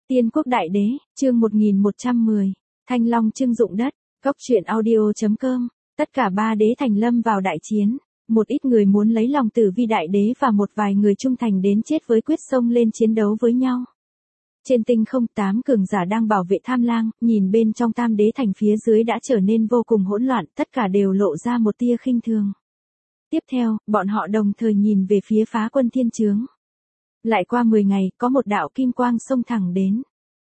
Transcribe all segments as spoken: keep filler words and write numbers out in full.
Tiên quốc đại đế, chương một nghìn một trăm mười, Thanh Long trưng dụng đất, cốc truyện audio.com, tất cả ba đế thành lâm vào đại chiến, một ít người muốn lấy lòng Tử Vi đại đế và một vài người trung thành đến chết với quyết xông lên chiến đấu với nhau. Trên tinh không, tám cường giả đang bảo vệ Tham Lang, nhìn bên trong Tam đế thành phía dưới đã trở nên vô cùng hỗn loạn, tất cả đều lộ ra một tia khinh thường. Tiếp theo, bọn họ đồng thời nhìn về phía Phá Quân Thiên Chướng. Lại qua mười ngày, có một đạo kim quang xông thẳng đến.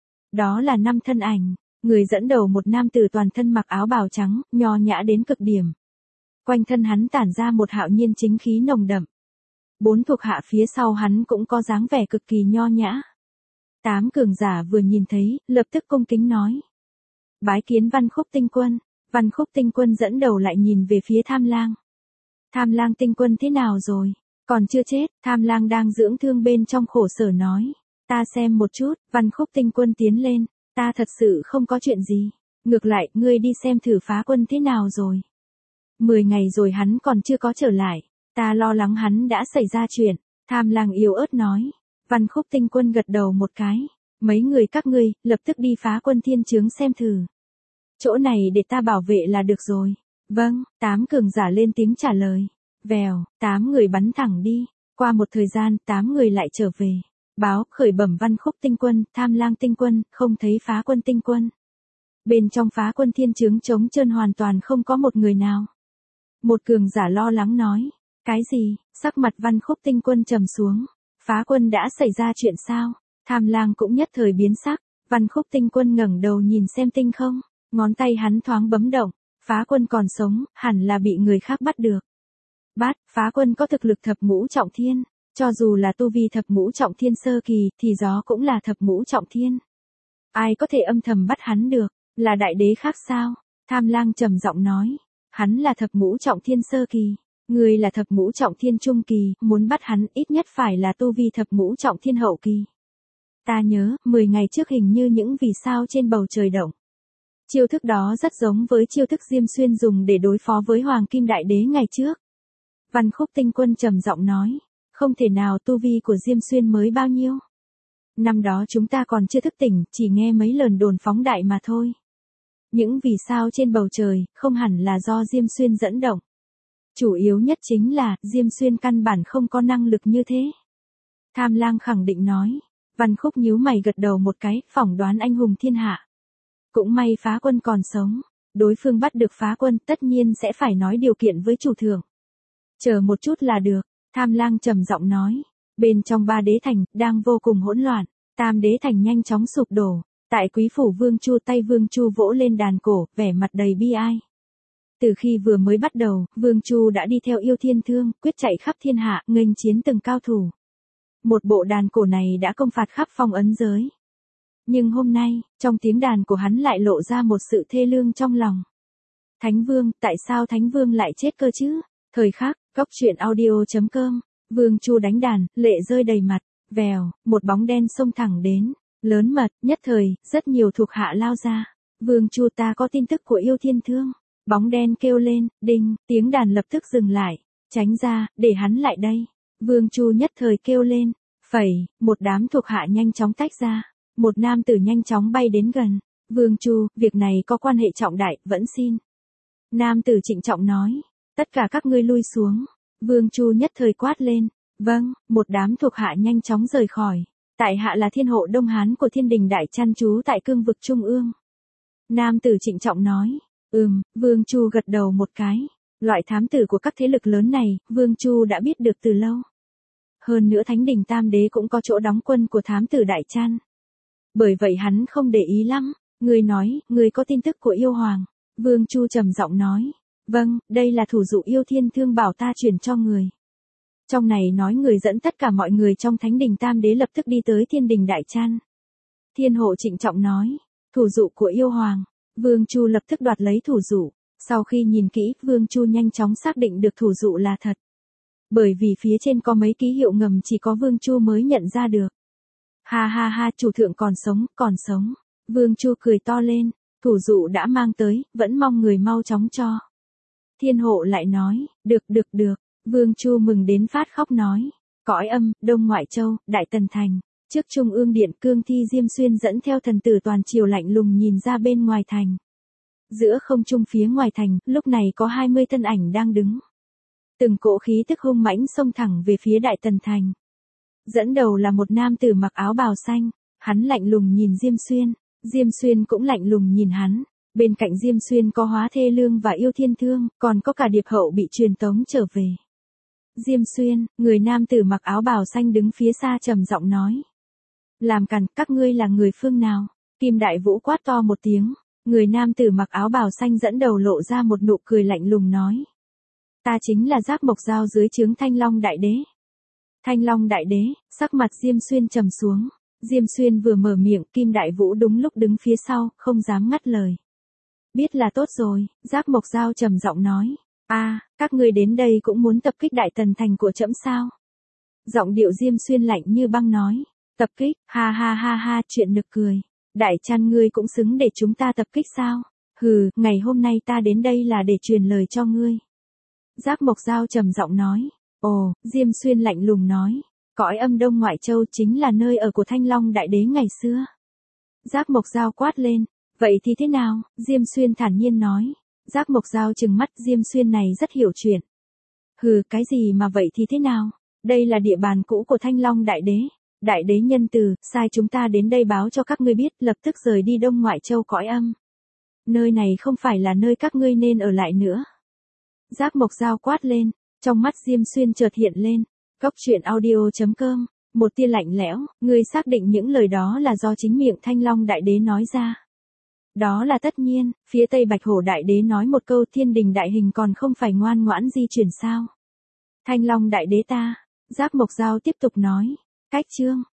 Đó là năm thân ảnh, người dẫn đầu một nam tử toàn thân mặc áo bào trắng, nho nhã đến cực điểm. Quanh thân hắn tản ra một hạo nhiên chính khí nồng đậm. Bốn thuộc hạ phía sau hắn cũng có dáng vẻ cực kỳ nho nhã. Tám cường giả vừa nhìn thấy, lập tức cung kính nói. Bái kiến Văn Khúc Tinh Quân. Văn Khúc Tinh Quân dẫn đầu lại nhìn về phía Tham Lang. Tham Lang Tinh Quân thế nào rồi? Còn chưa chết, Tham Lang đang dưỡng thương bên trong khổ sở nói. Ta xem một chút, Văn Khúc Tinh Quân tiến lên. Ta thật sự không có chuyện gì. Ngược lại, ngươi đi xem thử Phá Quân thế nào rồi. Mười ngày rồi hắn còn chưa có trở lại. Ta lo lắng hắn đã xảy ra chuyện. Tham Lang yếu ớt nói. Văn Khúc Tinh Quân gật đầu một cái. Mấy người các ngươi, lập tức đi Phá Quân Thiên Chướng xem thử. Chỗ này để ta bảo vệ là được rồi. Vâng, tám cường giả lên tiếng trả lời. Vèo, tám người bắn thẳng đi. Qua một thời gian, tám người lại trở về. Báo, khởi bẩm Văn Khúc Tinh Quân, Tham Lang Tinh Quân, không thấy Phá Quân Tinh Quân. Bên trong Phá Quân Thiên Chướng trống trơn hoàn toàn không có một người nào. Một cường giả lo lắng nói. Cái gì? Sắc mặt Văn Khúc Tinh Quân trầm xuống. Phá Quân đã xảy ra chuyện sao? Tham Lang cũng nhất thời biến sắc. Văn Khúc Tinh Quân ngẩng đầu nhìn xem tinh không. Ngón tay hắn thoáng bấm động. Phá Quân còn sống, hẳn là bị người khác bắt được. Bát, Phá Quân có thực lực thập ngũ trọng thiên. Cho dù là tu vi thập ngũ trọng thiên sơ kỳ, thì gió cũng là thập ngũ trọng thiên. Ai có thể âm thầm bắt hắn được? Là đại đế khác sao? Tham Lang trầm giọng nói. Hắn là thập ngũ trọng thiên sơ kỳ. Người là thập ngũ trọng thiên trung kỳ, muốn bắt hắn ít nhất phải là tu vi thập ngũ trọng thiên hậu kỳ. Ta nhớ, mười ngày trước hình như những vì sao trên bầu trời động. Chiêu thức đó rất giống với chiêu thức Diêm Xuyên dùng để đối phó với Hoàng Kim Đại Đế ngày trước. Văn Khúc Tinh Quân trầm giọng nói. Không thể nào, tu vi của Diêm Xuyên mới bao nhiêu. Năm đó chúng ta còn chưa thức tỉnh, chỉ nghe mấy lần đồn phóng đại mà thôi. Những vì sao trên bầu trời, không hẳn là do Diêm Xuyên dẫn động. Chủ yếu nhất chính là, Diêm Xuyên căn bản không có năng lực như thế. Tham Lang khẳng định nói. Văn Khúc nhíu mày gật đầu một cái, phỏng đoán anh hùng thiên hạ. Cũng may Phá Quân còn sống. Đối phương bắt được Phá Quân, tất nhiên sẽ phải nói điều kiện với chủ thượng. Chờ một chút là được. Tham Lang trầm giọng nói. Bên trong ba đế thành, đang vô cùng hỗn loạn. Tam đế thành nhanh chóng sụp đổ. Tại Quý phủ Vương Chu, tay Vương Chu vỗ lên đàn cổ, vẻ mặt đầy bi ai. Từ khi vừa mới bắt đầu, Vương Chu đã đi theo Yêu Thiên Thương, quyết chạy khắp thiên hạ, nghênh chiến từng cao thủ. Một bộ đàn cổ này đã công phạt khắp phong ấn giới. Nhưng hôm nay, trong tiếng đàn của hắn lại lộ ra một sự thê lương trong lòng. Thánh Vương, tại sao Thánh Vương lại chết cơ chứ? Thời khắc, cốc truyện audio.com, Vương Chu đánh đàn, lệ rơi đầy mặt, vèo, một bóng đen xông thẳng đến, lớn mật, nhất thời, rất nhiều thuộc hạ lao ra. Vương Chu, ta có tin tức của Yêu Thiên Thương. Bóng đen kêu lên, đinh, tiếng đàn lập tức dừng lại, tránh ra, để hắn lại đây. Vương Chu nhất thời kêu lên, phẩy, một đám thuộc hạ nhanh chóng tách ra. Một nam tử nhanh chóng bay đến gần. Vương Chu, việc này có quan hệ trọng đại, vẫn xin. Nam tử trịnh trọng nói, tất cả các ngươi lui xuống. Vương Chu nhất thời quát lên, vâng, một đám thuộc hạ nhanh chóng rời khỏi. Tại hạ là thiên hộ Đông Hán của Thiên Đình Đại Chăn trú tại cương vực Trung ương. Nam tử trịnh trọng nói, ừm, Vương Chu gật đầu một cái. Loại thám tử của các thế lực lớn này, Vương Chu đã biết được từ lâu. Hơn nữa Thánh Đình Tam Đế cũng có chỗ đóng quân của thám tử Đại Chăn. Bởi vậy hắn không để ý lắm. Người nói, người có tin tức của yêu hoàng. Vương Chu trầm giọng nói. Vâng, đây là thủ dụ Yêu Thiên Thương bảo ta truyền cho người. Trong này nói người dẫn tất cả mọi người trong Thánh Đình Tam Đế lập tức đi tới Thiên Đình Đại Chăn. Thiên hộ trịnh trọng nói. Thủ dụ của yêu hoàng. Vương Chu lập tức đoạt lấy thủ dụ. Sau khi nhìn kỹ, Vương Chu nhanh chóng xác định được thủ dụ là thật. Bởi vì phía trên có mấy ký hiệu ngầm chỉ có Vương Chu mới nhận ra được. Ha ha ha, chủ thượng còn sống, còn sống. Vương Chu cười to lên, thủ dụ đã mang tới, vẫn mong người mau chóng cho. Thiên hộ lại nói, được được được. Vương Chu mừng đến phát khóc nói. Cõi âm, Đông Ngoại Châu, Đại Tần Thành. Trước Trung ương điện, cương thi Diêm Xuyên dẫn theo thần tử toàn triều lạnh lùng nhìn ra bên ngoài thành. Giữa không trung phía ngoài thành, lúc này có hai mươi thân ảnh đang đứng. Từng cỗ khí tức hung mãnh xông thẳng về phía Đại Tần thành. Dẫn đầu là một nam tử mặc áo bào xanh, hắn lạnh lùng nhìn Diêm Xuyên, Diêm Xuyên cũng lạnh lùng nhìn hắn. Bên cạnh Diêm Xuyên có Hóa Thê Lương và Yêu Thiên Thương, còn có cả Điệp Hậu bị truyền tống trở về. Diêm Xuyên, người nam tử mặc áo bào xanh đứng phía xa trầm giọng nói. Làm càn, các ngươi là người phương nào? Kim Đại Vũ quát to một tiếng, người nam tử mặc áo bào xanh dẫn đầu lộ ra một nụ cười lạnh lùng nói. Ta chính là Giác Mộc Dao dưới trướng Thanh Long Đại Đế. Thanh Long Đại Đế, sắc mặt Diêm Xuyên trầm xuống, Diêm Xuyên vừa mở miệng, Kim Đại Vũ đúng lúc đứng phía sau, không dám ngắt lời. Biết là tốt rồi, Giác Mộc Dao trầm giọng nói. A, à, các ngươi đến đây cũng muốn tập kích Đại Tần thành của trẫm sao? Giọng điệu Diêm Xuyên lạnh như băng nói. Tập kích, ha ha ha ha, chuyện nực cười. Đại Trăn ngươi cũng xứng để chúng ta tập kích sao? Hừ, ngày hôm nay ta đến đây là để truyền lời cho ngươi. Giác Mộc Dao trầm giọng nói. Ồ, Diêm Xuyên lạnh lùng nói. Cõi Âm Đông Ngoại Châu chính là nơi ở của Thanh Long Đại Đế ngày xưa. Giác Mộc Dao quát lên. Vậy thì thế nào? Diêm Xuyên thản nhiên nói. Giác Mộc Dao trừng mắt, Diêm Xuyên này rất hiểu chuyện. Hừ, cái gì mà vậy thì thế nào? Đây là địa bàn cũ của Thanh Long Đại Đế. Đại Đế nhân từ, sai chúng ta đến đây báo cho các ngươi biết, lập tức rời đi Đông Ngoại Châu cõi âm. Nơi này không phải là nơi các ngươi nên ở lại nữa. Giác Mộc Dao quát lên, trong mắt Diêm Xuyên chợt hiện lên. Cốc truyện audio chấm com, một tia lạnh lẽo, ngươi xác định những lời đó là do chính miệng Thanh Long Đại Đế nói ra. Đó là tất nhiên, phía Tây Bạch Hổ Đại Đế nói một câu thiên đình đại hình còn không phải ngoan ngoãn di chuyển sao. Thanh Long Đại Đế ta, Giác Mộc Dao tiếp tục nói, cách chương.